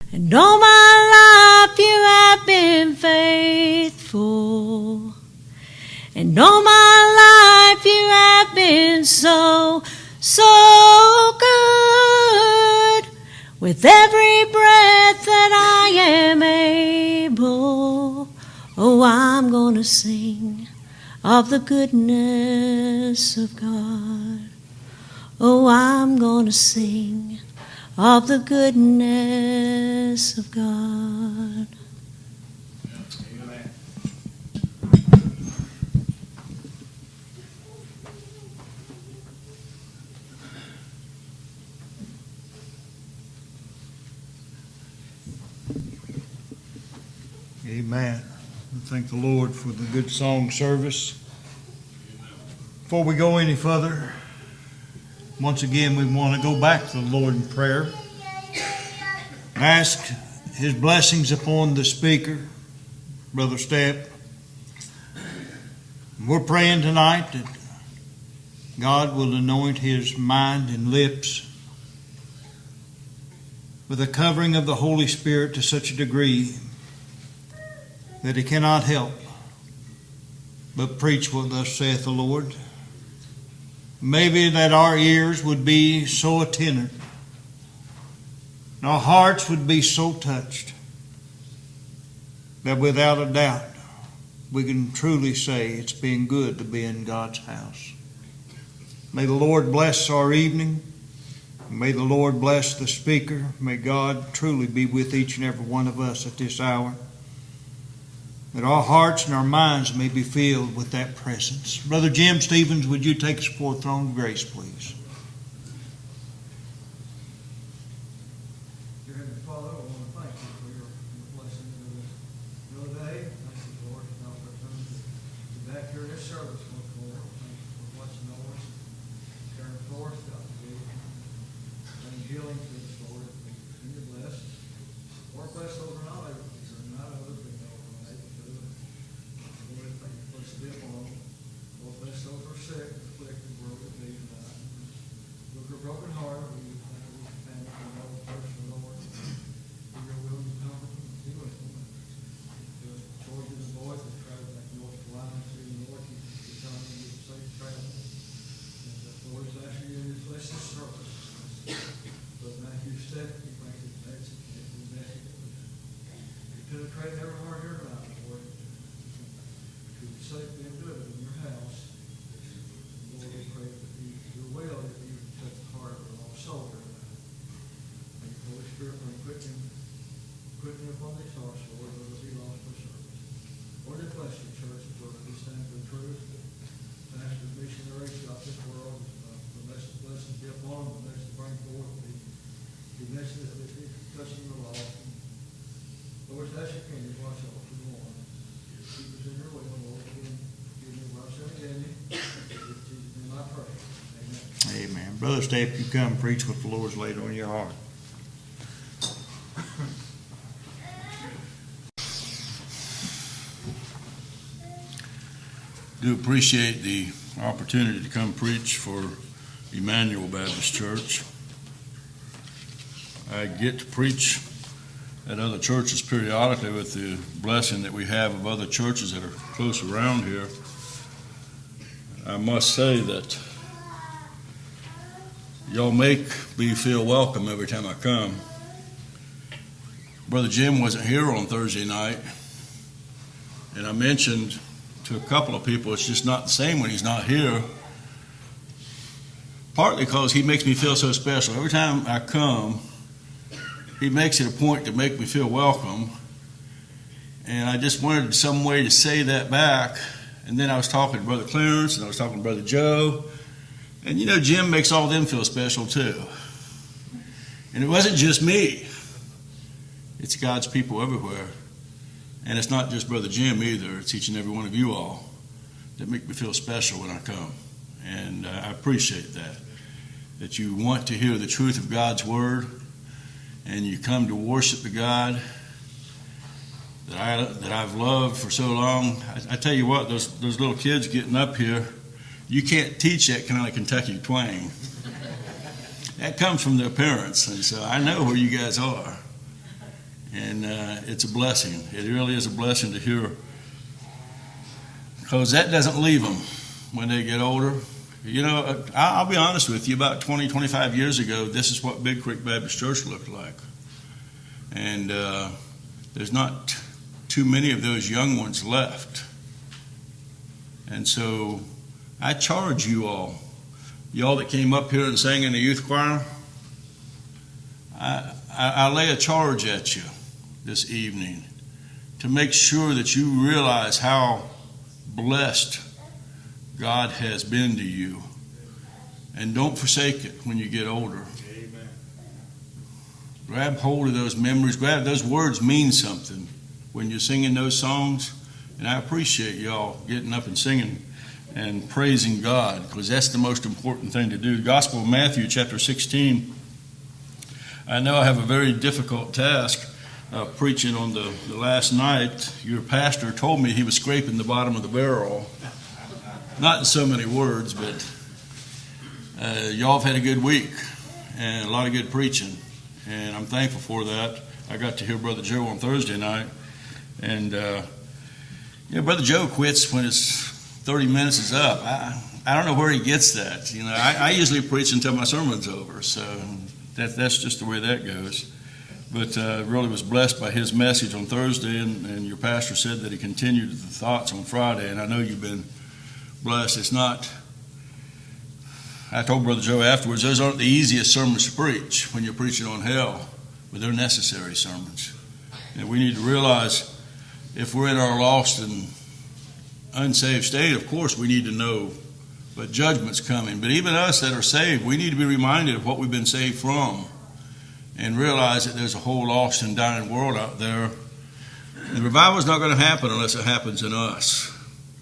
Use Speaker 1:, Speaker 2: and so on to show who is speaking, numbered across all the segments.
Speaker 1: And all my life you have been faithful. And all my life you have been so, so good. With every breath that I am able, oh, I'm gonna sing of the goodness of God. Oh, I'm gonna sing of the goodness of God.
Speaker 2: Amen. Amen. We thank the Lord for the good song service. Before we go any further, once again we want to go back to the Lord in prayer. Ask His blessings upon the speaker, Brother Stepp. We're praying tonight that God will anoint his mind and lips with a covering of the Holy Spirit to such a degree that he cannot help but preach what thus saith the Lord. Maybe that our ears would be so attentive, and our hearts would be so touched, that without a doubt we can truly say it's been good to be in God's house. May the Lord bless our evening. May the Lord bless the speaker. May God truly be with each and every one of us at this hour, that our hearts and our minds may be filled with that presence. Brother Jim Stevens, would you take us before the throne of grace, please?
Speaker 3: Dear Heavenly Father, I want to thank you for your blessing another day. Thank you, Lord, for the opportunity to be back here in this service, Lord. Thank you for watching over us, caring for us, God, to be bringing healing to us, Lord. And you're blessed. Lord, bless those who are not able to serve, not others, but those who are able to. Lord, thank you for us to be upon them. Lord, bless those who are sick, afflicted, broken, be tonight. Look at a broken heart. We thank you for the family, for all the person, Lord. For your will and comfort and be with them. George and the boys that travel back to North Carolina, see the Lord, keep the time and give safe travel. And the Lord is asking you to bless this service. But Matthew Stepp, he brings it back to the message that we penetrate every heart here tonight, Lord. To be safe and good in your house. Lord, we pray that your will that you touch the heart of our soul here tonight. Thank you, Holy Spirit, for putting upon these hearts, Lord, that will be lost for service. Lord, bless your church, Lord, we stand for the truth. Thanks for the missionaries throughout this world. The blessings be upon them, the message bring forth, the message that we touching the law. Lord, that's your kingdom, watch over for the one. Keep us in your will, Lord. Give me what I said again. In my prayer. Amen.
Speaker 2: Amen. Brother Stepp, you come preach what the Lord's laid on your heart.
Speaker 4: Do appreciate the opportunity to come preach for Emmanuel Baptist Church. I get to preach at other churches periodically with the blessing that we have of other churches that are close around here. I must say that y'all make me feel welcome every time I come. Brother Jim wasn't here on Thursday night, and I mentioned to a couple of people it's just not the same when he's not here, partly because he makes me feel so special. Every time I come, he makes it a point to make me feel welcome, and I just wanted some way to say that back. And then I was talking to Brother Clarence, and I was talking to Brother Joe, and you know, Jim makes all them feel special too. And it wasn't just me, it's God's people everywhere. And it's not just Brother Jim either. It's each and every one of you all that make me feel special when I come. And I appreciate that you want to hear the truth of God's Word, and you come to worship the God that I've loved for so long. I tell you what, those little kids getting up here, you can't teach that kind of Kentucky twang. That comes from their parents, and so I know where you guys are. And it's a blessing. It really is a blessing to hear, because that doesn't leave them when they get older. You know, I'll be honest with you, about 20, 25 years ago, this is what Big Creek Baptist Church looked like. And there's not too many of those young ones left. And so I charge you all that came up here and sang in the youth choir, I lay a charge at you this evening to make sure that you realize how blessed God has been to you. And don't forsake it when you get older. Amen. Grab hold of those memories. Those words mean something when you're singing those songs. And I appreciate y'all getting up and singing and praising God, because that's the most important thing to do. The Gospel of Matthew, chapter 16. I know I have a very difficult task preaching on the last night. Your pastor told me he was scraping the bottom of the barrel. Not in so many words, but y'all have had a good week and a lot of good preaching, and I'm thankful for that. I got to hear Brother Joe on Thursday night, and Brother Joe quits when his 30 minutes is up. I don't know where he gets that. You know, I usually preach until my sermon's over, so that's just the way that goes. But really was blessed by his message on Thursday, and your pastor said that he continued the thoughts on Friday, and I know you've been blessed. It's not, I told Brother Joe afterwards, those aren't the easiest sermons to preach when you're preaching on hell, but they're necessary sermons. And we need to realize if we're in our lost and unsaved state, of course we need to know, but judgment's coming. But even us that are saved, we need to be reminded of what we've been saved from and realize that there's a whole lost and dying world out there. The revival's not going to happen unless it happens in us.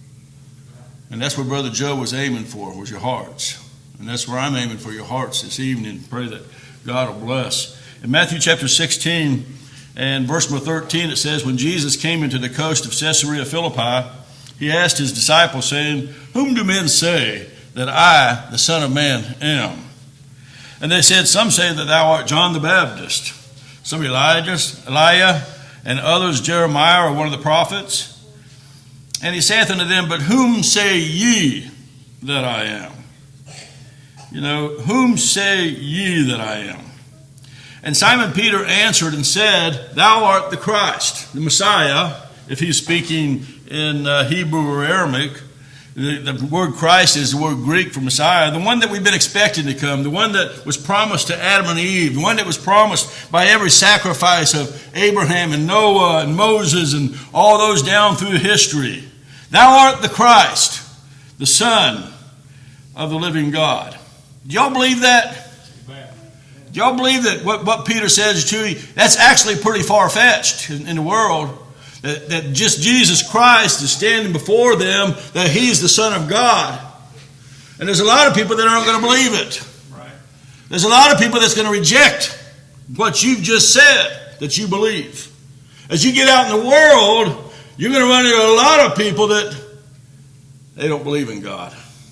Speaker 4: And that's where Brother Joe was aiming for, was your hearts. And that's where I'm aiming for, your hearts this evening. Pray that God will bless. In Matthew chapter 16 and verse number 13, it says, when Jesus came into the coast of Caesarea Philippi, he asked his disciples, saying, whom do men say that I, the Son of Man, am? And they said, some say that thou art John the Baptist, some Elijah, and others Jeremiah or one of the prophets. And he saith unto them, but whom say ye that I am? You know, whom say ye that I am? And Simon Peter answered and said, thou art the Christ, the Messiah. If he's speaking in Hebrew or Aramaic, the word Christ is the word Greek for Messiah, the one that we've been expecting to come, the one that was promised to Adam and Eve, the one that was promised by every sacrifice of Abraham and Noah and Moses and all those down through history. Thou art the Christ, the Son of the living God. Do y'all believe that? Do y'all believe that what Peter says is true? That's actually pretty far-fetched in the world. That just Jesus Christ is standing before them, that he's the Son of God. And there's a lot of people that aren't going to believe it. Right. There's a lot of people that's going to reject what you've just said that you believe. As you get out in the world, you're going to run into a lot of people that they don't believe in God.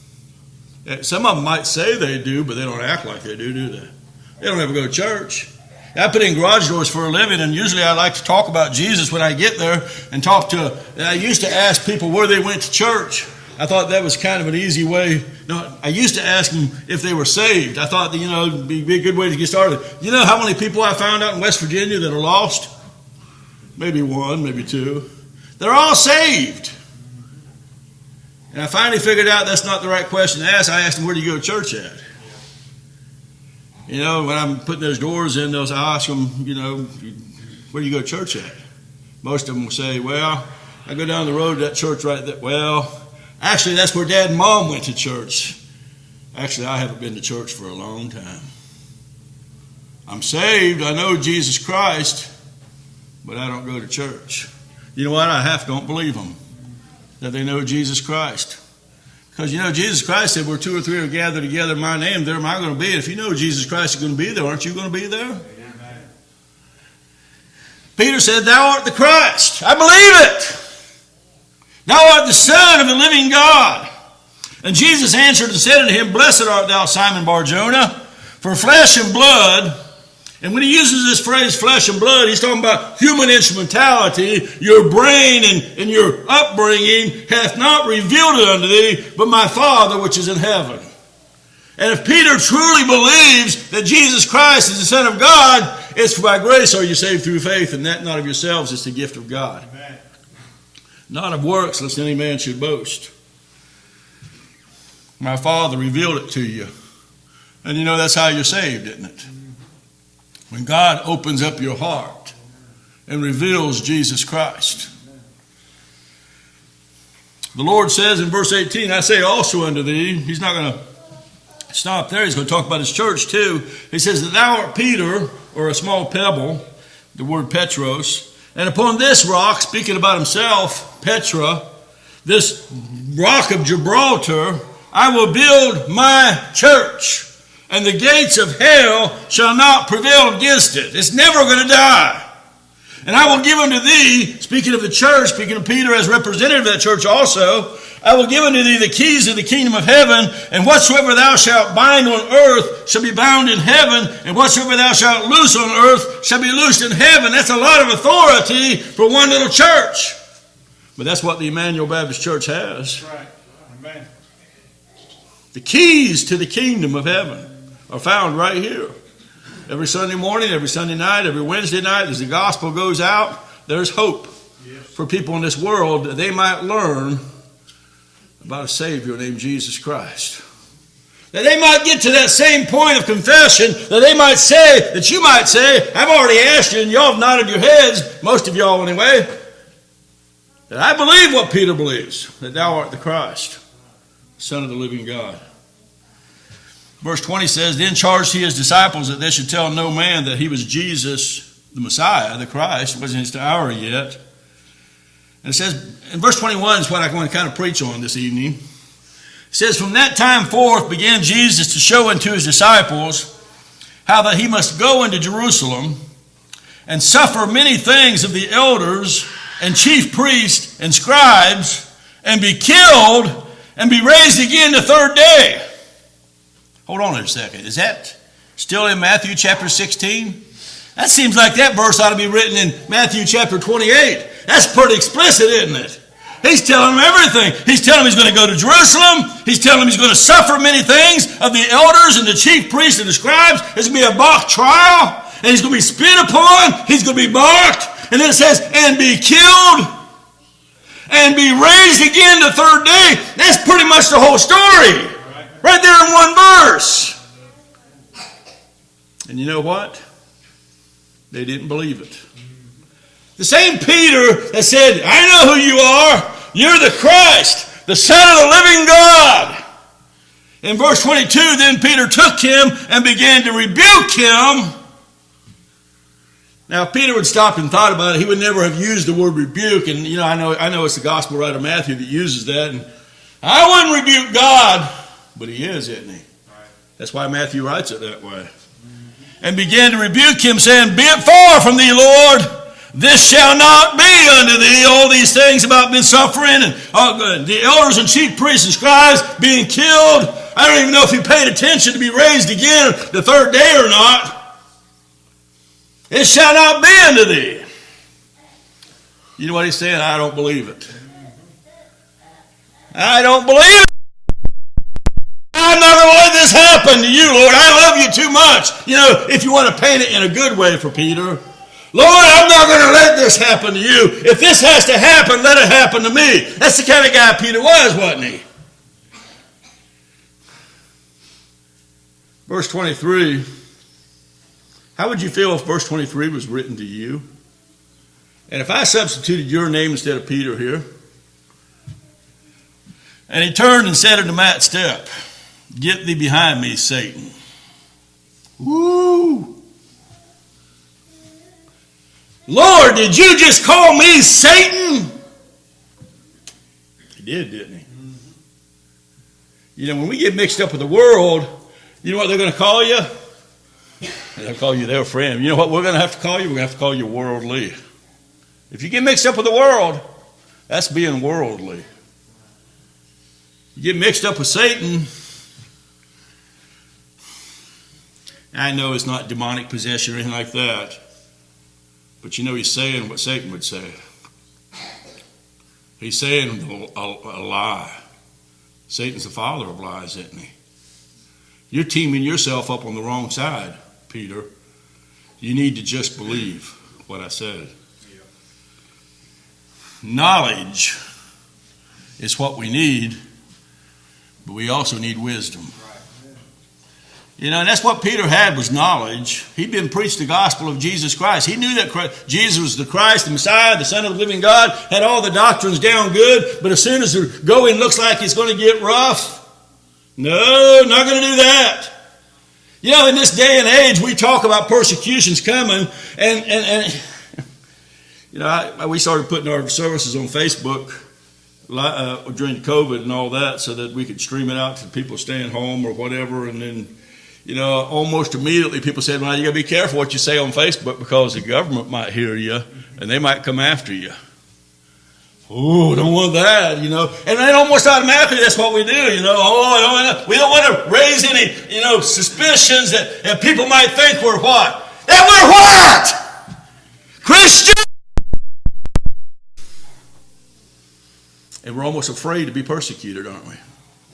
Speaker 4: Some of them might say they do, but they don't act like they do they? They don't ever go to church. I put in garage doors for a living, and usually I like to talk about Jesus when I get there and I used to ask people where they went to church. I thought that was kind of an easy way. No, I used to ask them if they were saved. I thought that, it'd be a good way to get started. You know how many people I found out in West Virginia that are lost? Maybe one, maybe two. They're all saved. And I finally figured out that's not the right question to ask. I asked them, where do you go to church at? When I'm putting those doors in, I ask them, where do you go to church at? Most of them will say, well, I go down the road to that church right there. Well, actually, that's where Dad and Mom went to church. Actually, I haven't been to church for a long time. I'm saved. I know Jesus Christ, but I don't go to church. You know what? I don't believe them that they know Jesus Christ. Because, Jesus Christ said, where two or three are gathered together in my name, there am I going to be. And if you know Jesus Christ is going to be there, aren't you going to be there? Amen. Peter said, thou art the Christ. I believe it. Thou art the Son of the living God. And Jesus answered and said unto him, blessed art thou, Simon Bar-Jonah, for flesh and blood And when he uses this phrase flesh and blood, he's talking about human instrumentality. Your brain and your upbringing hath not revealed it unto thee, but my Father which is in heaven. And if Peter truly believes that Jesus Christ is the Son of God, it's by grace are you saved through faith, and that not of yourselves, it's the gift of God.
Speaker 2: Amen.
Speaker 4: Not of works, lest any man should boast. My Father revealed it to you. And you know that's how you're saved, isn't it? When God opens up your heart and reveals Jesus Christ. The Lord says in verse 18, I say also unto thee, he's not going to stop there, he's going to talk about his church too. He says that thou art Peter, or a small pebble, the word Petros, and upon this rock, speaking about himself, Petra, this rock of Gibraltar, I will build my church, and the gates of hell shall not prevail against it. It's never going to die. And I will give unto thee, speaking of the church, speaking of Peter as representative of that church also, I will give unto thee the keys of the kingdom of heaven, and whatsoever thou shalt bind on earth shall be bound in heaven, and whatsoever thou shalt loose on earth shall be loosed in heaven. That's a lot of authority for one little church. But that's what the Emmanuel Baptist Church has.
Speaker 2: That's right. Amen.
Speaker 4: The keys to the kingdom of heaven are found right here. Every Sunday morning, every Sunday night, every Wednesday night, as the gospel goes out, there's hope for people in this world that they might learn about a Savior named Jesus Christ. That they might get to that same point of confession, that they might say, that you might say, I've already asked you and y'all have nodded your heads, most of y'all anyway, that I believe what Peter believes, that thou art the Christ, Son of the living God. Verse 20 says, Then charged he his disciples that they should tell no man that he was Jesus, the Messiah, the Christ. It wasn't his hour yet. And it says, in verse 21 is what I want to kind of preach on this evening. It says, From that time forth began Jesus to show unto his disciples how that he must go into Jerusalem and suffer many things of the elders and chief priests and scribes, and be killed and be raised again the third day. Hold on a second. Is that still in Matthew chapter 16? That seems like that verse ought to be written in Matthew chapter 28. That's pretty explicit, isn't it? He's telling them everything. He's telling them he's going to go to Jerusalem. He's telling them he's going to suffer many things of the elders and the chief priests and the scribes. There's going to be a mock trial, and he's going to be spit upon. He's going to be mocked. And then it says, and be killed, and be raised again the third day. That's pretty much the whole story. Right there in one verse. And you know what? They didn't believe it. The same Peter that said, I know who you are. You're the Christ, the Son of the living God. In verse 22, then Peter took him and began to rebuke him. Now, if Peter would stop and thought about it, he would never have used the word rebuke. And, you know, I know it's the gospel writer Matthew that uses that. And I wouldn't rebuke God, but he is, isn't he? That's why Matthew writes it that way. And began to rebuke him, saying, Be it far from thee, Lord. This shall not be unto thee. All these things about been suffering, and the elders and chief priests and scribes being killed. I don't even know if he paid attention to be raised again the third day or not. It shall not be unto thee. You know what he's saying? I don't believe it. I don't believe it. I'm not going to let this happen to you, Lord. I love you too much. You know, if you want to paint it in a good way for Peter, Lord, I'm not going to let this happen to you. If this has to happen, let it happen to me. That's the kind of guy Peter was, wasn't he? Verse 23. How would you feel if verse 23 was written to you? And if I substituted your name instead of Peter here, and he turned and said unto Matt Stepp, Get thee behind me, Satan. Woo! Lord, did you just call me Satan? He did, didn't he? You know, when we get mixed up with the world, you know what they're going to call you? They'll call you their friend. You know what we're going to have to call you? We're going to have to call you worldly. If you get mixed up with the world, that's being worldly. You get mixed up with Satan, I know it's not demonic possession or anything like that. But you know he's saying what Satan would say. He's saying a lie. Satan's the father of lies, isn't he? You're teaming yourself up on the wrong side, Peter. You need to just believe what I said. Knowledge is what we need, but we also need wisdom. You know, and that's what Peter had, was knowledge. He'd been preached the gospel of Jesus Christ. He knew that Jesus was the Christ, the Messiah, the Son of the living God, had all the doctrines down good, but as soon as the going looks like it's going to get rough, no, not going to do that. You know, in this day and age, we talk about persecutions coming, and you know, we started putting our services on Facebook during COVID and all that, so that we could stream it out to people staying home or whatever. And then, you know, almost immediately people said, well, you got to be careful what you say on Facebook, because the government might hear you and they might come after you. Oh, don't want that, you know. And then almost automatically that's what we do, you know. We don't want to raise any, you know, suspicions that people might think we're what? That we're what? Christians! And we're almost afraid to be persecuted, aren't we?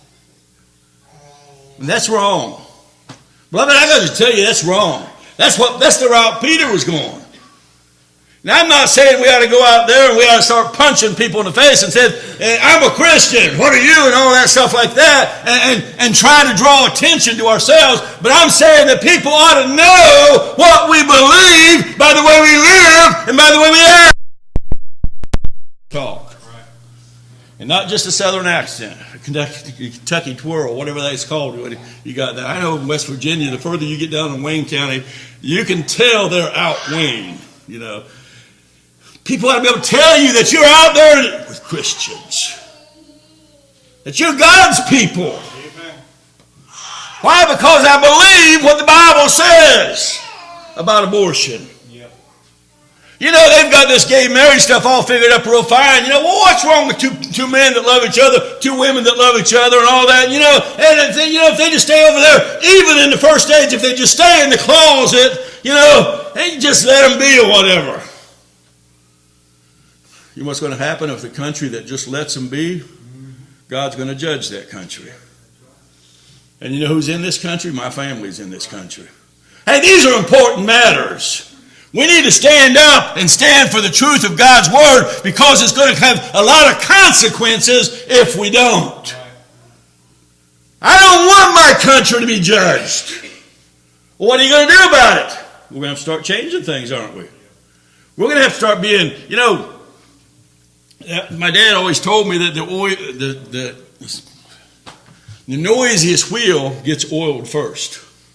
Speaker 4: And that's wrong. Beloved, I got to tell you, that's wrong. That's the route Peter was going. Now, I'm not saying we ought to go out there and we ought to start punching people in the face and say, I'm a Christian, what are you, and all that stuff like that, and try to draw attention to ourselves. But I'm saying that people ought to know what we believe by the way we live and by the way we act. Talk. And not just a southern accent, a Kentucky twirl, whatever that's called. You got that. I know in West Virginia, the further you get down in Wayne County, you can tell they're out Wayne, you know. People ought to be able to tell you that you're out there with Christians. That you're God's people. Amen. Why? Because I believe what the Bible says about abortion. Yep. You know, they've got this gay marriage stuff all figured up real fine. You know, well, what's wrong with two men that love each other, two women that love each other and all that? You know, and if they just stay over there, even in the first stage, if they just stay in the closet, you know, they just let them be or whatever. You know what's going to happen if the country that just lets them be? God's going to judge that country. And you know who's in this country? My family's in this country. Hey, these are important matters. We need to stand up and stand for the truth of God's word, because it's going to have a lot of consequences if we don't. I don't want my country to be judged. Well, what are you going to do about it? We're going to have to start changing things, aren't we? We're going to have to start being, you know, my dad always told me that the noisiest wheel gets oiled first.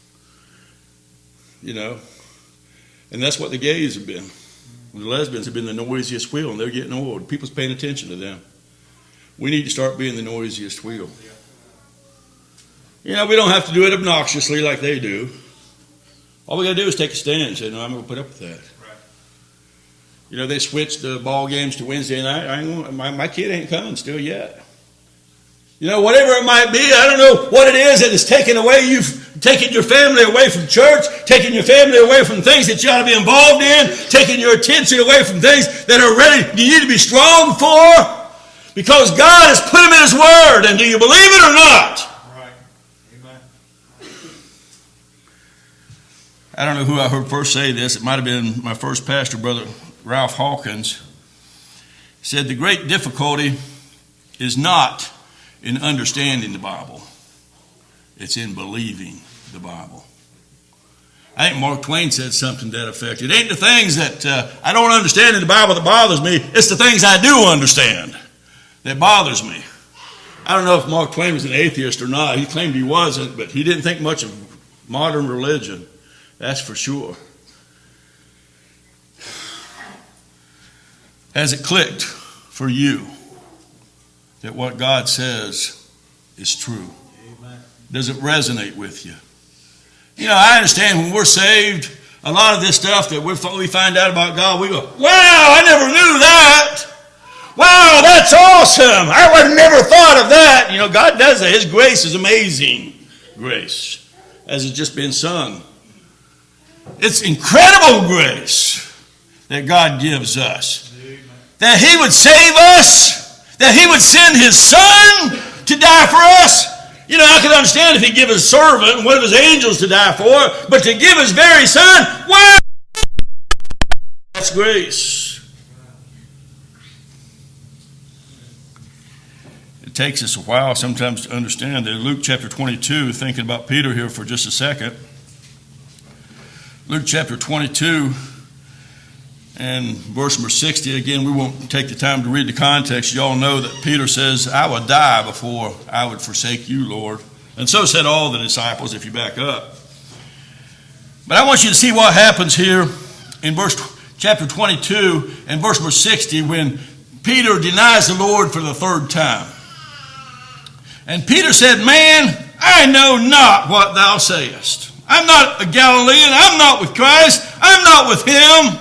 Speaker 4: You know, and that's what the gays have been. The lesbians have been the noisiest wheel, and they're getting oiled. People's paying attention to them. We need to start being the noisiest wheel. You know, we don't have to do it obnoxiously like they do. All we got to do is take a stand and say, no, I'm going to put up with that. You know, they switched the ball games to Wednesday night. My kid ain't coming still yet. You know, whatever it might be, I don't know what it is that is taking away. You've taken your family away from church, taking your family away from things that you ought to be involved in, taking your attention away from things that are ready, you need to be strong for, because God has put them in His Word. And do you believe it or not?
Speaker 3: Right. Amen.
Speaker 4: I don't know who I heard first say this. It might have been my first pastor, Brother Ralph Hawkins. Said the great difficulty is not in understanding the Bible. It's in believing the Bible. I think Mark Twain said something to that effect. It ain't the things that I don't understand in the Bible that bothers me. It's the things I do understand that bothers me. I don't know if Mark Twain was an atheist or not. He claimed he wasn't, but he didn't think much of modern religion. That's for sure. Has it clicked for you that what God says is true?
Speaker 3: Amen.
Speaker 4: Does it resonate with you? You know, I understand when we're saved, a lot of this stuff that we find out about God, we go, wow, I never knew that. Wow, that's awesome. I would have never thought of that. You know, God does that. His grace is amazing grace, as it's just been sung It's incredible grace that God gives us. That He would save us, that He would send His Son to die for us. You know, I can understand if He give His servant, one of His angels to die for, but to give His very Son, wow! That's grace. It takes us a while sometimes to understand that. Luke chapter 22, thinking about Peter here for just a second. Luke chapter 22 and verse number 60. Again, we won't take the time to read the context. You all know that Peter says, I would die before I would forsake you, Lord. And so said all the disciples, if you back up. But I want you to see what happens here in chapter 22 and verse number 60 when Peter denies the Lord for the third time. And Peter said, Man, I know not what thou sayest. I'm not a Galilean. I'm not with Christ. I'm not with Him.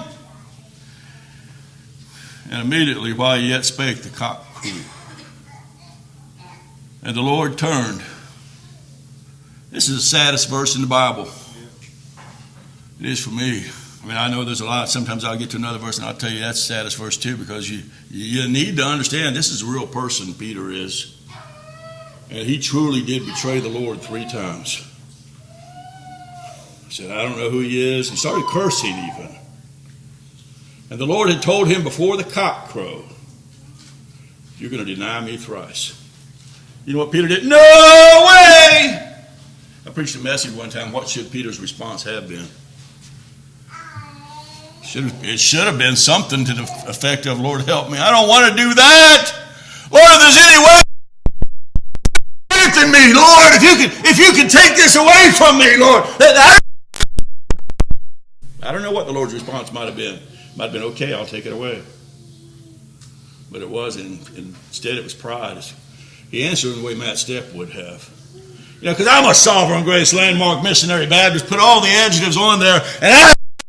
Speaker 4: And immediately while he yet spake, the cock crew. And the Lord turned. This is the saddest verse in the Bible. It is for me. I mean, I know there's a lot. Sometimes I'll get to another verse and I'll tell you that's the saddest verse too, because you need to understand this is a real person, Peter is. And he truly did betray the Lord 3 times. He said, I don't know who he is. He started cursing even. And the Lord had told him before the cock crowed, you're going to deny me thrice. You know what Peter did? No way! I preached a message one time. What should Peter's response have been? It should have been something to the effect of, Lord, help me. I don't want to do that. Lord, if there's any way, strengthen me, Lord. If you can take this away from me, Lord. I don't know what the Lord's response might have been. Might have been, okay, I'll take it away. But it wasn't. Instead, it was pride. He answered in the way Matt Stepp would have. You know, because I'm a Sovereign Grace Landmark Missionary Baptist, put all the adjectives on there, and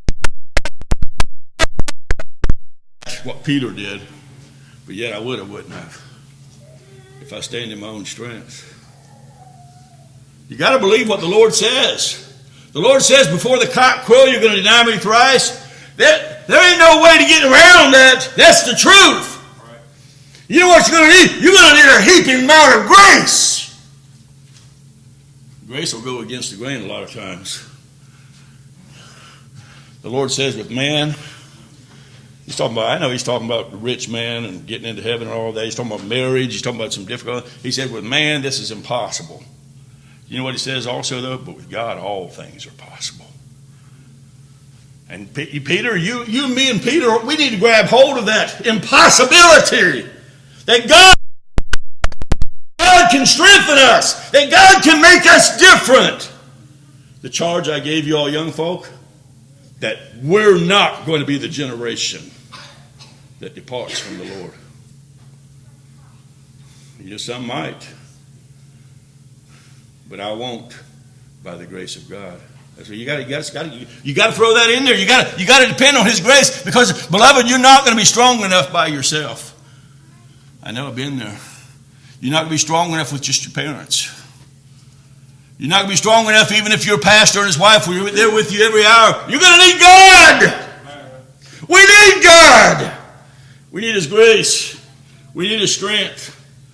Speaker 4: that's what Peter did. But yet I wouldn't have, if I stand in my own strength. You got to believe what the Lord says. The Lord says, before the cock crow, you're going to deny me thrice. There ain't no way to get around that. That's the truth. Right. You know what you're going to need? You're going to need a heaping amount of grace. Grace will go against the grain a lot of times. The Lord says with man, he's talking about the rich man and getting into heaven and all that. He's talking about marriage. He's talking about some difficult. He said with man, this is impossible. You know what he says also, though? But with God, all things are possible. And Peter, you and me and Peter, we need to grab hold of that impossibility. That God can strengthen us. That God can make us different. The charge I gave you all young folk, that we're not going to be the generation that departs from the Lord. Yes, some might. But I won't, by the grace of God. So you got to throw that in there. You got to depend on His grace, because, beloved, you're not going to be strong enough by yourself. I know I've been there. You're not going to be strong enough with just your parents. You're not going to be strong enough even if your pastor and his wife were there with you every hour. You're going to need God. We need God. We need His grace. We need His strength.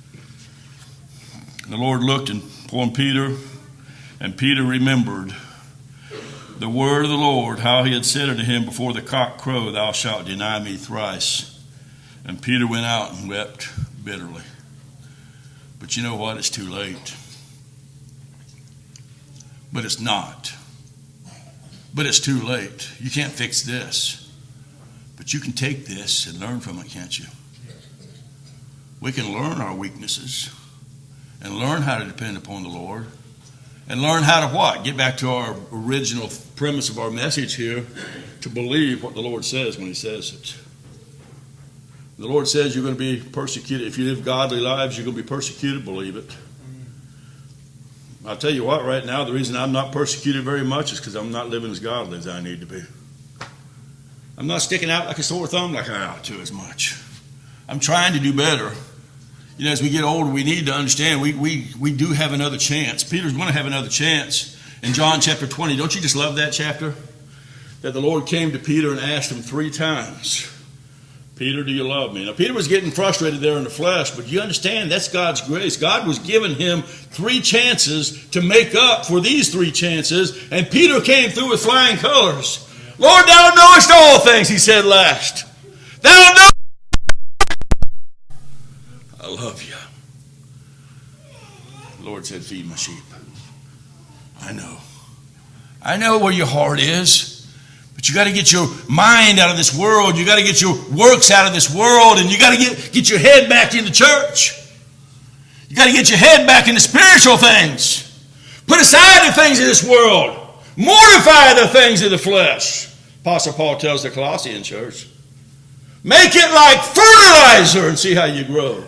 Speaker 4: The Lord looked upon Peter, and Peter remembered the word of the Lord, how He had said unto him, before the cock crow, thou shalt deny me thrice. And Peter went out and wept bitterly. But you know what? It's too late. But it's not. But it's too late. You can't fix this. But you can take this and learn from it, can't you? We can learn our weaknesses and learn how to depend upon the Lord. And learn how to what? Get back to our original premise of our message here, to believe what the Lord says when He says it. The Lord says you're going to be persecuted. If you live godly lives, you're going to be persecuted. Believe it. I'll tell you what, right now, the reason I'm not persecuted very much is because I'm not living as godly as I need to be. I'm not sticking out like a sore thumb like I ought to as much. I'm trying to do better. You know, as we get older, we need to understand we do have another chance. Peter's going to have another chance in John chapter 20. Don't you just love that chapter? that the Lord came to Peter and asked him 3 times, Peter, do you love me? Now, Peter was getting frustrated there in the flesh, but you understand that's God's grace. God was giving him 3 chances to make up for these 3 chances, and Peter came through with flying colors. Lord, thou knowest all things, he said last. Thou knowest. I love you. The Lord said, feed my sheep. I know. I know where your heart is. But you got to get your mind out of this world. You got to get your works out of this world. And you got to get your head back into church. You got to get your head back into spiritual things. Put aside the things of this world. Mortify the things of the flesh. Apostle Paul tells the Colossian church. Make it like fertilizer and see how you grow.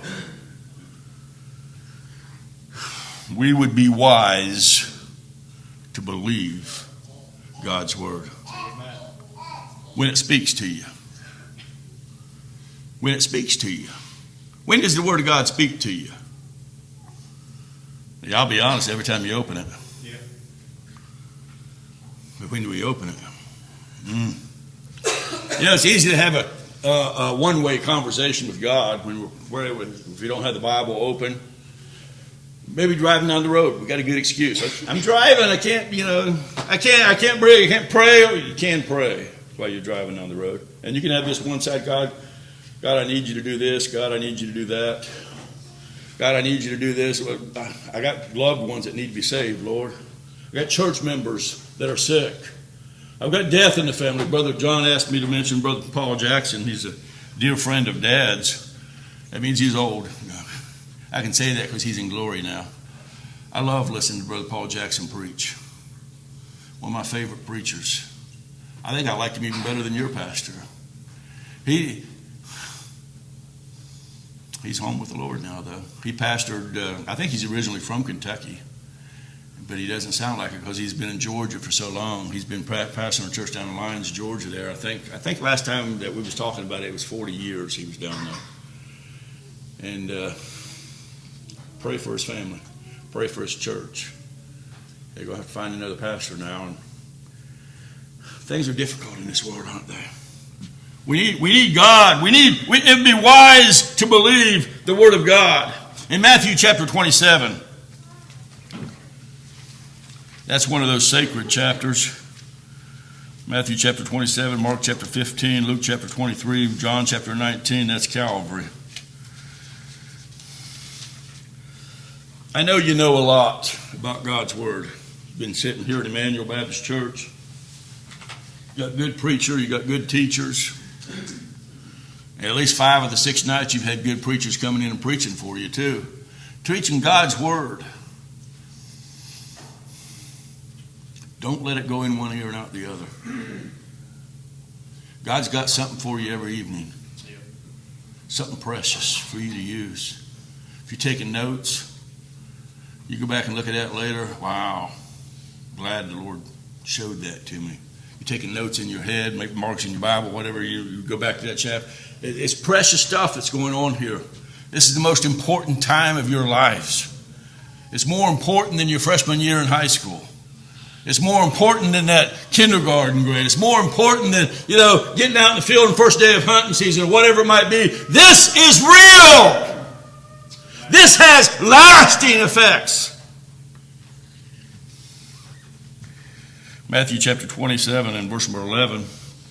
Speaker 4: We would be wise to believe God's word. When it speaks to you. When it speaks to you. When does the word of God speak to you? I'll be honest, every time you open it.
Speaker 2: Yeah.
Speaker 4: But when do we open it? You know, it's easy to have a one-way conversation with God if you don't have the Bible open. Maybe driving down the road, we got a good excuse. I'm driving, I can't pray. Oh, you can pray while you're driving down the road. And you can have this one-side God, I need you to do this. God, I need you to do that. God, I need you to do this. I got loved ones that need to be saved, Lord. I got church members that are sick. I've got death in the family. Brother John asked me to mention Brother Paul Jackson. He's a dear friend of Dad's. That means he's old. I can say that because he's in glory now. I love listening to Brother Paul Jackson preach. One of my favorite preachers. I think I liked him even better than your pastor. He's home with the Lord now, though. He pastored, I think he's originally from Kentucky, but he doesn't sound like it because he's been in Georgia for so long. He's been pastoring a church down in Lyons, Georgia there. I think last time that we was talking about it, it was 40 years he was down there. And pray for his family. Pray for his church. They're going to have to find another pastor now. And things are difficult in this world, aren't they? We need God. It'd be wise to believe the Word of God. In Matthew chapter 27, that's one of those sacred chapters. Matthew chapter 27, Mark chapter 15, Luke chapter 23, John chapter 19, that's Calvary. I know you know a lot about God's Word. You've been sitting here at Emmanuel Baptist Church. You got good preacher, you got good teachers. And at least 5 of the 6 nights you've had good preachers coming in and preaching for you too. Preaching God's Word. Don't let it go in one ear and out the other. God's got something for you every evening. Something precious for you to use. If you're taking notes, you go back and look at that later. Wow. Glad the Lord showed that to me. You're taking notes in your head, make marks in your Bible, whatever, you go back to that chapter. It's precious stuff that's going on here. This is the most important time of your lives. It's more important than your freshman year in high school. It's more important than that kindergarten grade. It's more important than, getting out in the field on the first day of hunting season or whatever it might be. This is real. This has lasting effects. Matthew chapter 27 and verse number 11.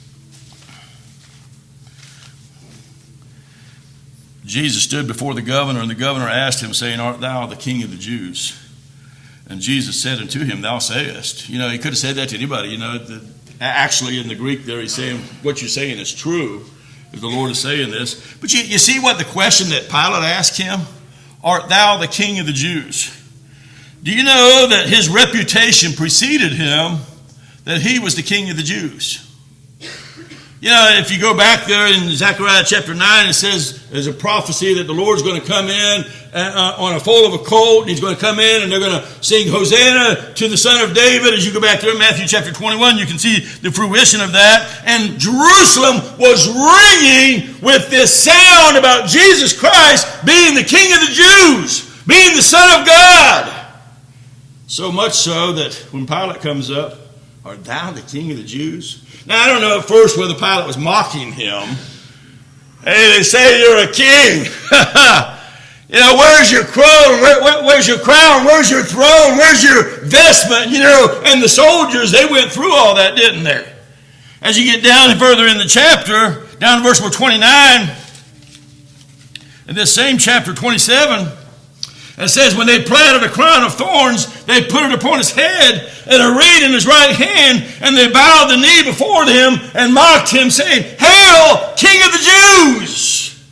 Speaker 4: Jesus stood before the governor, and the governor asked him, saying, Art thou the king of the Jews? And Jesus said unto him, Thou sayest. He could have said that to anybody. Actually in the Greek there, he's saying, what you're saying is true, if the Lord is saying this. But you see what the question that Pilate asked him? Art thou the king of the Jews? Do you know that his reputation preceded him, that he was the king of the Jews? If you go back there in Zechariah chapter 9, it says there's a prophecy that the Lord's going to come in on a foal of a colt, and he's going to come in and they're going to sing Hosanna to the Son of David. As you go back there in Matthew chapter 21, you can see the fruition of that. And Jerusalem was ringing with this sound about Jesus Christ being the King of the Jews, being the Son of God. So much so that when Pilate comes up, Art thou the King of the Jews? Now, I don't know at first whether Pilate was mocking him. Hey, they say you're a king. You know, where's your crown? Where's your crown? Where's your throne? Where's your vestment? You know, and the soldiers, they went through all that, didn't they? As you get down further in the chapter, down to verse 29, in this same chapter 27, it says, when they planted a crown of thorns, they put it upon his head and a reed in his right hand, and they bowed the knee before him and mocked him, saying, Hail, King of the Jews!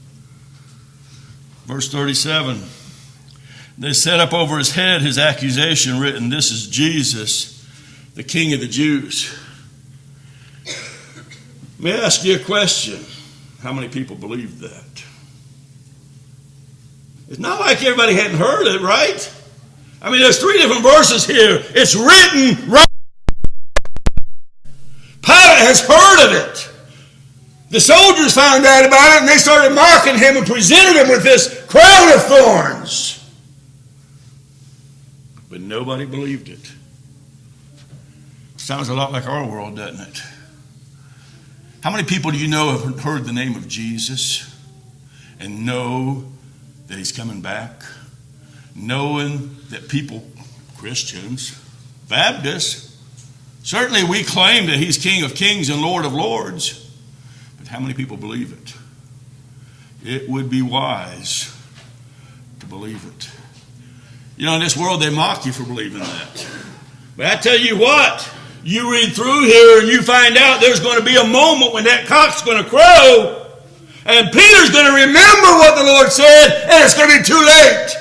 Speaker 4: Verse 37, they set up over his head his accusation written, This is Jesus, the King of the Jews. Let me ask you a question. How many people believe that? It's not like everybody hadn't heard it, right? I mean, there's 3 different verses here. It's written right. Pilate has heard of it. The soldiers found out about it, and they started mocking him and presented him with this crown of thorns. But nobody believed it. Sounds a lot like our world, doesn't it? How many people do you know have heard the name of Jesus and know that he's coming back? Knowing that people, Christians, Baptists, certainly we claim that he's King of Kings and Lord of Lords. But how many people believe it? It would be wise to believe it. You know, in this world they mock you for believing that. But I tell you what, you read through here and you find out there's going to be a moment when that cock's going to crow, and Peter's going to remember what the Lord said, and it's going to be too late.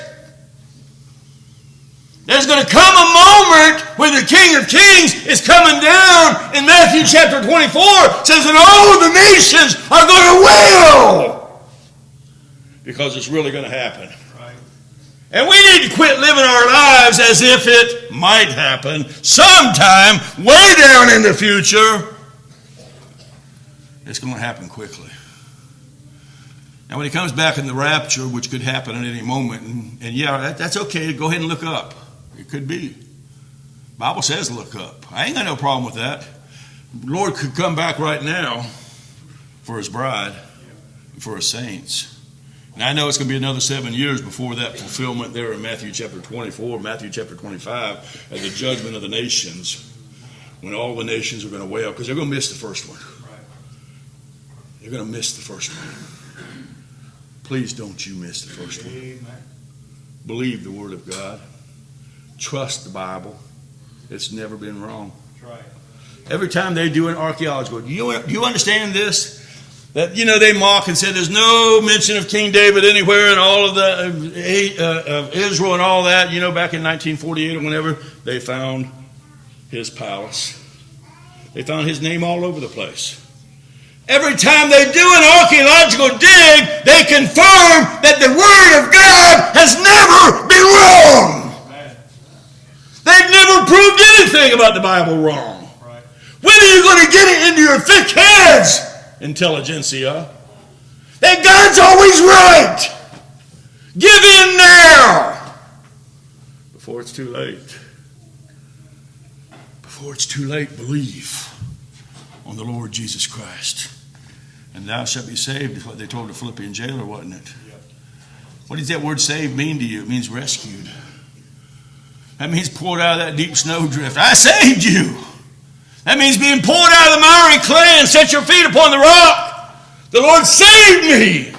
Speaker 4: There's going to come a moment when the King of Kings is coming down in Matthew chapter 24. It says, and all the nations are going to wail. Because it's really going to happen. Right. And we need to quit living our lives as if it might happen sometime way down in the future. It's going to happen quickly. Now, when he comes back in the rapture, which could happen at any moment, and yeah, that's okay. Go ahead and look up. It could be. The Bible says look up. I ain't got no problem with that. The Lord could come back right now for his bride and for his saints. And I know it's going to be another 7 years before that fulfillment there in Matthew chapter 24, Matthew chapter 25, at the judgment of the nations, when all the nations are going to wail, because they're going to miss the first one. They're going to miss the first one. Please don't you miss the first one. Amen. Believe the Word of God. Trust the Bible. It's never been wrong. That's right. Every time they do an archaeological, do you understand this? That, you know, they mock and say there's no mention of King David anywhere in all of the Israel and all that. You know, back in 1948 or whenever, they found his palace. They found his name all over the place. Every time they do an archaeological dig, they confirm that the Word of God has never been wrong. They've never proved anything about the Bible wrong. Right. When are you going to get it into your thick heads, intelligentsia, that God's always right? Give in now before it's too late. Before it's too late, believe on the Lord Jesus Christ. And thou shalt be saved, is what they told the Philippian jailer, wasn't it? Yep. What does that word saved mean to you? It means rescued. That means poured out of that deep snowdrift. I saved you. That means being poured out of the miry clay and set your feet upon the rock. The Lord saved me.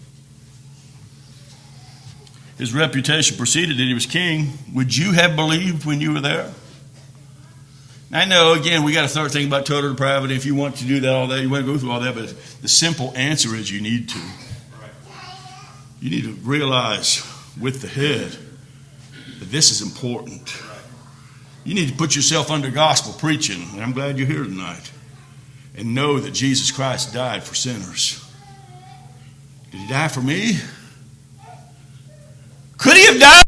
Speaker 4: His reputation preceded that he was king. Would you have believed when you were there? I know, again, we got to start thinking about total depravity. If you want to do that, all that, you want to go through all that, but the simple answer is you need to. You need to realize with the head that this is important. You need to put yourself under gospel preaching, and I'm glad you're here tonight, and know that Jesus Christ died for sinners. Did he die for me? Could he have died?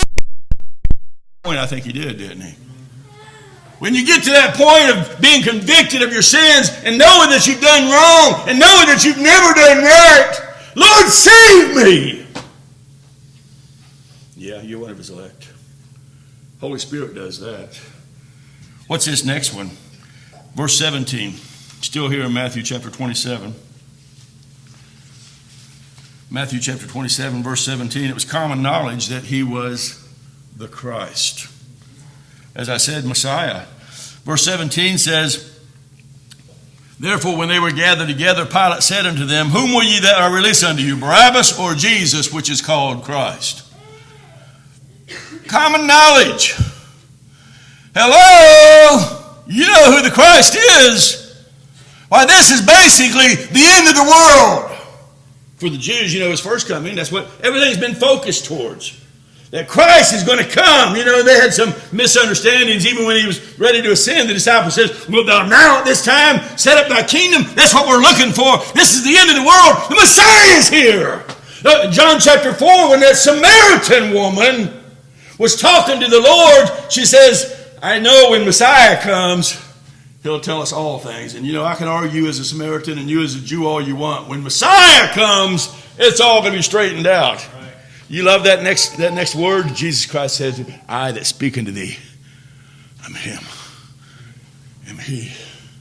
Speaker 4: I think he did, didn't he? When you get to that point of being convicted of your sins and knowing that you've done wrong and knowing that you've never done right, Lord, save me. Yeah, you're one of his elect. Holy Spirit does that. What's this next one? Verse 17, still here in Matthew chapter 27. Matthew chapter 27, verse 17, it was common knowledge that he was the Christ. As I said, Messiah. Verse 17 says, therefore, when they were gathered together, Pilate said unto them, whom will ye that I release unto you, Barabbas or Jesus, which is called Christ? Common knowledge. Hello? You know who the Christ is. Why, this is basically the end of the world. For the Jews, his first coming, that's what everything's been focused towards. That Christ is going to come. They had some misunderstandings. Even when he was ready to ascend, the disciples said, well, now at this time, set up thy kingdom. That's what we're looking for. This is the end of the world. The Messiah is here. John chapter 4, when that Samaritan woman was talking to the Lord, she says, I know when Messiah comes, he'll tell us all things. And I can argue as a Samaritan and you as a Jew all you want. When Messiah comes, it's all going to be straightened out. You love that next word? Jesus Christ says, I that speak unto thee, I'm him. Am he.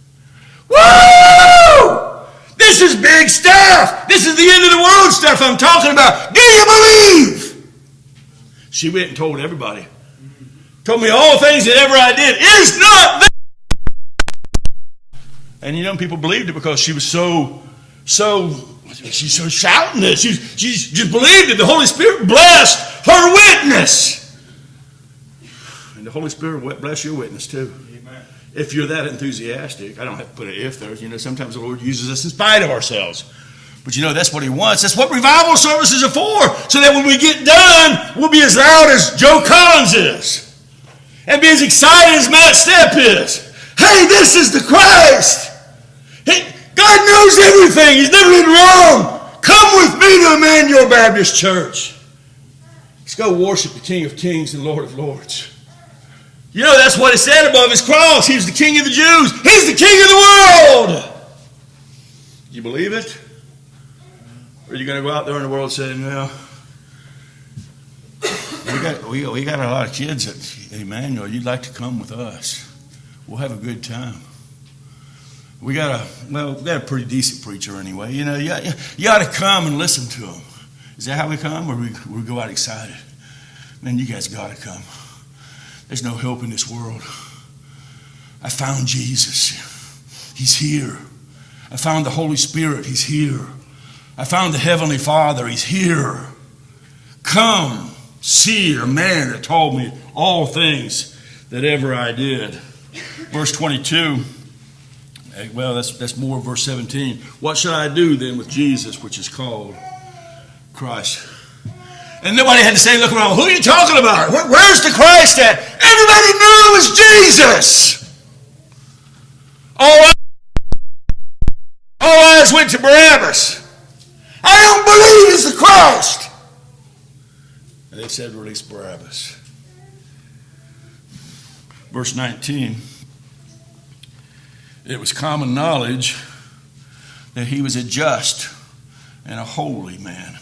Speaker 4: Woo! This is big stuff. This is the end of the world stuff I'm talking about. Do you believe? She went and told everybody. Told me all things that ever I did is not there. And people believed it because she was she's so shouting this. She just believed it. The Holy Spirit blessed her witness. And the Holy Spirit will bless your witness too. Amen. If you're that enthusiastic. I don't have to put an if there. Sometimes the Lord uses us in spite of ourselves. But that's what he wants. That's what revival services are for. So that when we get done, we'll be as loud as Joe Collins is. And be as excited as Matt Stepp is. Hey, this is the Christ. Hey, God knows everything. He's never been wrong. Come with me to Emmanuel Baptist Church. Let's go worship the King of Kings and Lord of Lords. That's what it said above his cross. He was the King of the Jews. He's the King of the world. Do you believe it? Or are you going to go out there in the world saying, well, we got a lot of kids at Emmanuel. You'd like to come with us. We'll have a good time. We got a pretty decent preacher anyway. You ought to come and listen to him. Is that how we come, or we go out excited? Man, you guys got to come. There's no help in this world. I found Jesus. He's here. I found the Holy Spirit. He's here. I found the Heavenly Father. He's here. Come, see a man that told me all things that ever I did. Verse 22. Well, that's more verse 17. What shall I do then with Jesus, which is called Christ? And nobody had to say, look around, who are you talking about? Where's the Christ at? Everybody knew it was Jesus. All eyes went to Barabbas. I don't believe it's the Christ. And they said, release Barabbas. Verse 19. It was common knowledge that he was a just and a holy man.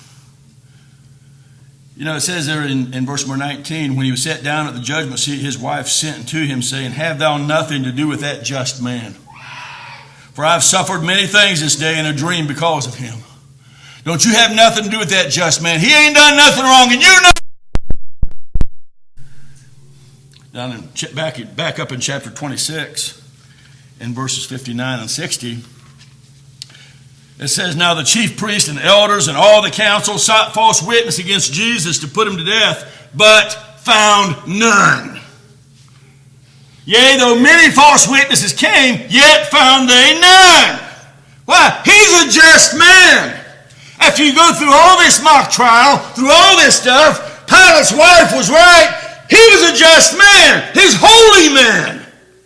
Speaker 4: It says there in verse number 19, when he was set down at the judgment seat, his wife sent to him, saying, have thou nothing to do with that just man? For I have suffered many things this day in a dream because of him. Don't you have nothing to do with that just man? He ain't done nothing wrong, and you know. Back up in chapter 26, in verses 59 and 60, it says, now the chief priests and elders and all the council sought false witness against Jesus to put him to death, but found none. Yea, though many false witnesses came, yet found they none. Why? He's a just man. After you go through all this mock trial, through all this stuff, Pilate's wife was right. He was a just man. He's holy man.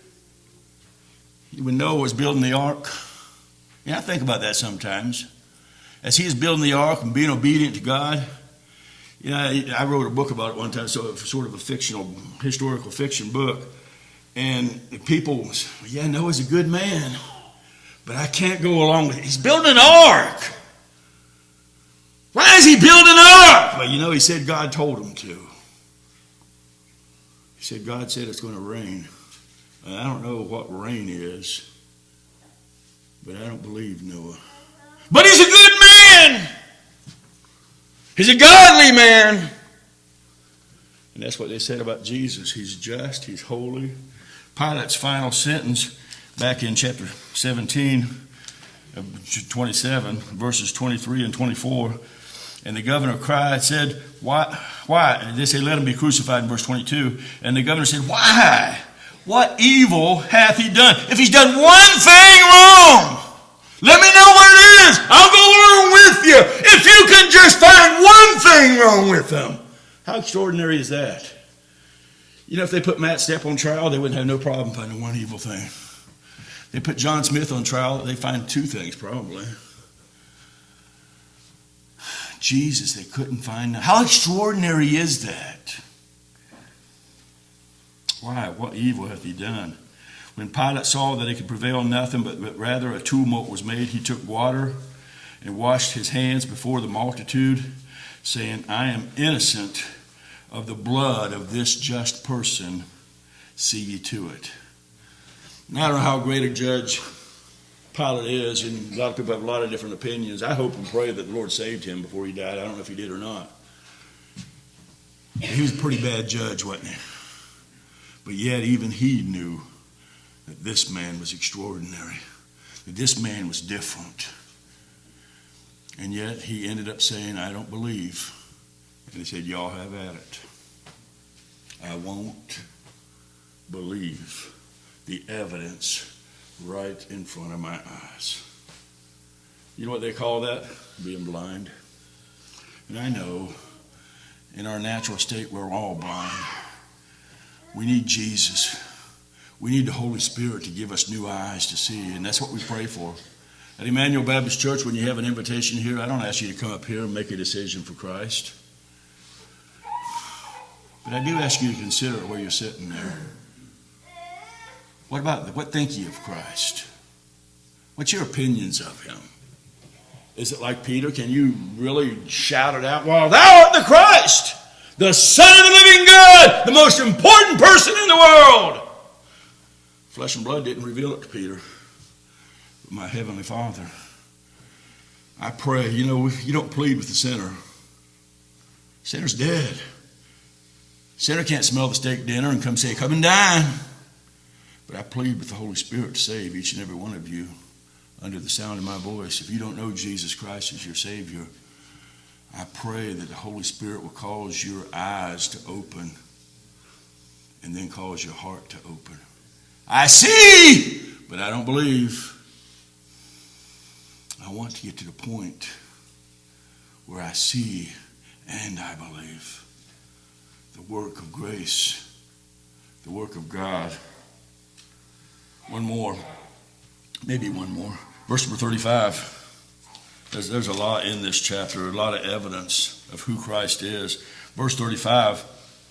Speaker 4: When Noah was building the ark, I think about that sometimes. As he was building the ark and being obedient to God, I wrote a book about it one time, so sort of a historical fiction book. And the people, Noah's a good man, but I can't go along with it. He's building an ark. Why is he building an ark? Well, he said God told him to. He said God said it's going to rain. And I don't know what rain is. but I don't believe Noah. But he's a good man. He's a godly man. And that's what they said about Jesus. He's just, he's holy. Pilate's final sentence back in chapter 17, 27, verses 23 and 24. And the governor cried, said, why? And they say, let him be crucified in verse 22. And the governor said, why? What evil hath he done? If he's done one thing wrong, let me know what it is. I'll go along with you. If you can just find one thing wrong with him. How extraordinary is that? You know, if they put Matt Stepp on trial, they wouldn't have no problem finding one evil thing. They put John Smith on trial, they find two things probably. Jesus, they couldn't find. How extraordinary is that? Why? What evil hath he done? When Pilate saw that he could prevail nothing, but rather a tumult was made, he took water and washed his hands before the multitude, saying, I am innocent of the blood of this just person. See ye to it. Now, I don't know how great a judge Pilate is, and a lot of people have a lot of different opinions. I hope and pray that the Lord saved him before he died. I don't know if he did or not. He was a pretty bad judge, wasn't he? But yet even he knew that this man was extraordinary, that this man was different. And yet he ended up saying, I don't believe. And he said, y'all have at it. I won't believe the evidence right in front of my eyes. You know what they call that? Being blind. And I know in our natural state we're all blind. We need Jesus. We need the Holy Spirit to give us new eyes to see, and that's what we pray for. At Emmanuel Baptist Church, when you have an invitation here, I don't ask you to come up here and make a decision for Christ. But I do ask you to consider where you're sitting there. What think ye of Christ? What's your opinions of him? Is it like Peter? Can you really shout it out? Well, thou art the Christ, the Son of the living God, the most important person in the world. Flesh and blood didn't reveal it to Peter, but my heavenly Father. I pray, you don't plead with the sinner. Sinner's dead. Sinner can't smell the steak dinner and come say, come and dine. But I plead with the Holy Spirit to save each and every one of you under the sound of my voice. If you don't know Jesus Christ as your Savior, I pray that the Holy Spirit will cause your eyes to open and then cause your heart to open. I see, but I don't believe. I want to get to the point where I see and I believe the work of grace, the work of God. One more, maybe one more. Verse number 35. There's a lot in this chapter, a lot of evidence of who Christ is. Verse 35.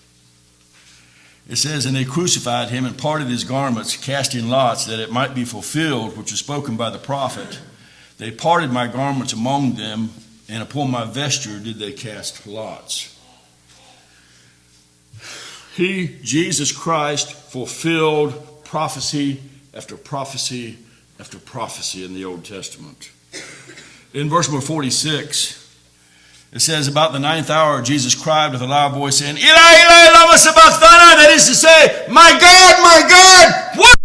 Speaker 4: It says, and they crucified him and parted his garments, casting lots, that it might be fulfilled, which was spoken by the prophet. They parted my garments among them, and upon my vesture did they cast lots. He, Jesus Christ, fulfilled prophecy after prophecy after prophecy in the Old Testament. In verse number 46, it says, about the 9th hour, Jesus cried with a loud voice, saying, Eli, Eli, lama sabachthani, that is to say, my God, what?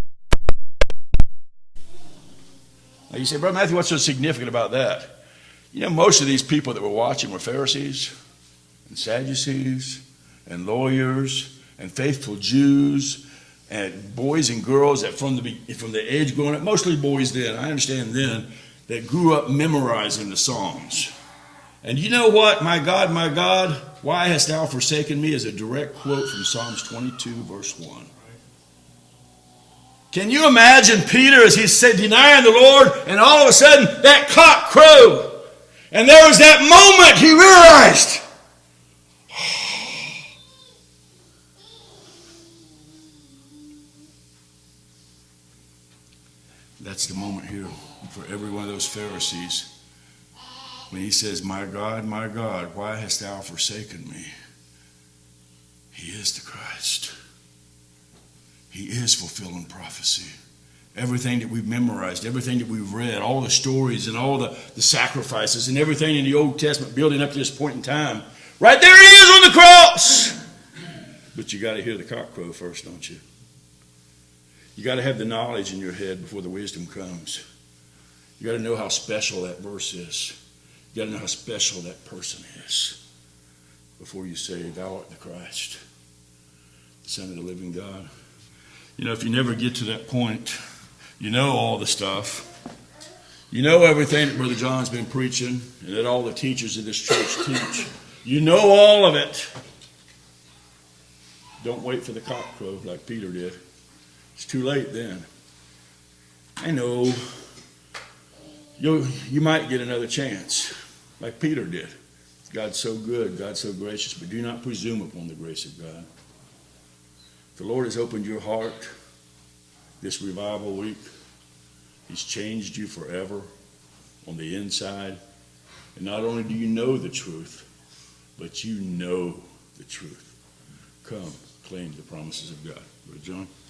Speaker 4: Now you say, Brother Matthew, what's so significant about that? You know, most of these people that were watching were Pharisees and Sadducees and lawyers and faithful Jews and boys and girls that from the age growing up, mostly boys then, I understand then, that grew up memorizing the Psalms. And you know what? My God, why hast thou forsaken me? Is a direct quote from Psalms 22, verse 1. Can you imagine Peter as he's denying the Lord, and all of a sudden that cock crowed, and there was that moment he realized, that's the moment here for every one of those Pharisees. When he says, my God, why hast thou forsaken me? He is the Christ. He is fulfilling prophecy everything that we've memorized, everything that we've read, all the stories and all the sacrifices and everything in the Old Testament building up to this point in time. Right there he is on the cross. But you got to hear the cock crow first, don't you? You got to have the knowledge in your head before the wisdom comes. You got to know how special that verse is. You got to know how special that person is before you say, thou art the Christ, the Son of the living God. You know, if you never get to that point, you know all the stuff. You know everything that Brother John's been preaching and that all the teachers in this church teach. You know all of it. Don't wait for the cock crow like Peter did. It's too late then. I know you might get another chance like Peter did. God's so good, God's so gracious, but do not presume upon the grace of God. The Lord has opened your heart this revival week. He's changed you forever on the inside. And not only do you know the truth, but you know the truth. Come, claim the promises of God. Brother John.